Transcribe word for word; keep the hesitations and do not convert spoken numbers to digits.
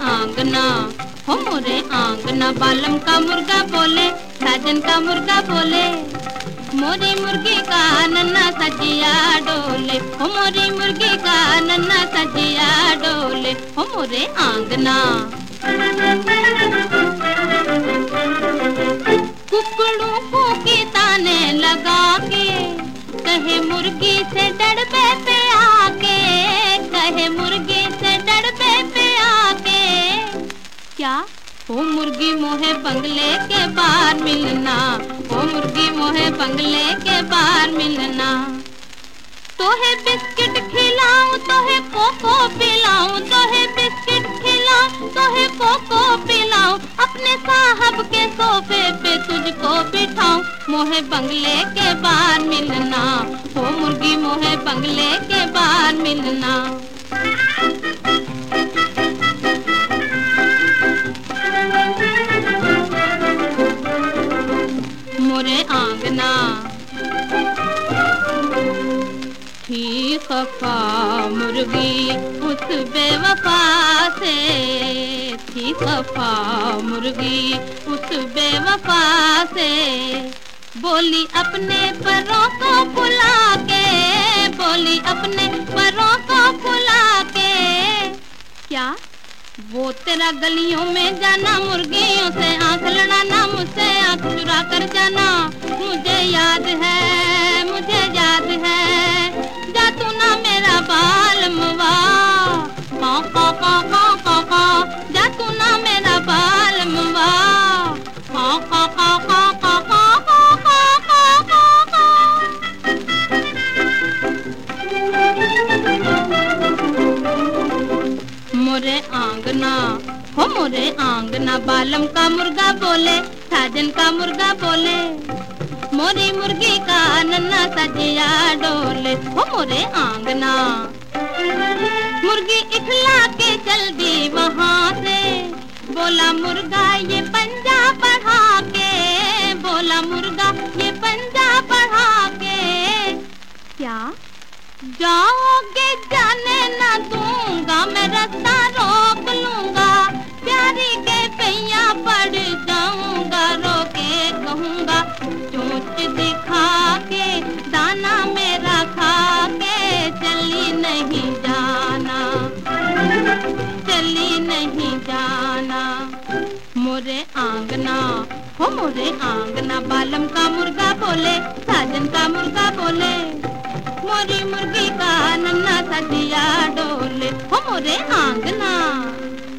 आंगना, हो मोरे आंगना। बालम का मुर्गा बोले, साजन का मुर्गा बोले, मोरी मुर्गी का नन्ना सजिया डोले, हो मोरी मुर्गी का नन्ना सजिया डोले, हो मोरे आंगना। कुकड़ों को की ताने लगा के, कहे मुर्गी से डड़बे पे आके, कहे मुर्गी से डड़बे पे आके, क्या ओ मुर्गी मोहे बंगले के बाहर मिलना, ओ मुर्गी मोहे बंगले के बाहर मिलना। तो है बिस्किट खिलाऊं, तो है कोको पिलाऊं, तो है बिस्किट खिलाऊं, तो है कोको पिलाऊं, अपने साहब के सोफे पे तुझको बिठाऊं, मोहे बंगले के बाहर मिलना, ओ मुर्गी मोहे बंगले के बाहर मिलना। मोरे आंगना थी खफा मुर्गी उस बेवफा से, थी खफा मुर्गी उस बेवफा से, बोली अपने परों को फुला के, बोली अपने परों को फुला के, क्या वो तेरा गलियों में जाना, मुर्गियों से आंख लड़ाना, मुझसे आंख चुरा कर जाना, मुझे याद है, मुझे याद है, जा तू ना मेरा बाल मुआ, का का का का का का, जा तू ना मेरा बाल मुआ, का का का का का का का का का का। मोरे आंगना, हो मोरे आंगना। बालम का मुर्गा बोले, साजन का मुर्गा बोले, मोरी मुर्गी का नन्ना सजिया डोले, हो मोरे आंगना। मुर्गी इखला के चल दी वहाँ से, बोला मुर्गा ये पंजा बढ़ा के, बोला मुर्गा ये पंजा बढ़ा के, क्या जाओगे जाने ना दूंगा, मैं रास्ता रोक लूंगा, प्यारी के पैया पड़ जाऊंगा, रोके कहूंगा, चोंच दिखा के दाना मेरा खा के, चली नहीं जाना, चली नहीं जाना। मोरे आंगना, हो मोरे आंगना। बालम का मुर्गा बोले, साजन का मुर्गा बोले, मोरी मुर्गी का नन्ना सजिया डोले, हो मोरे आंगना।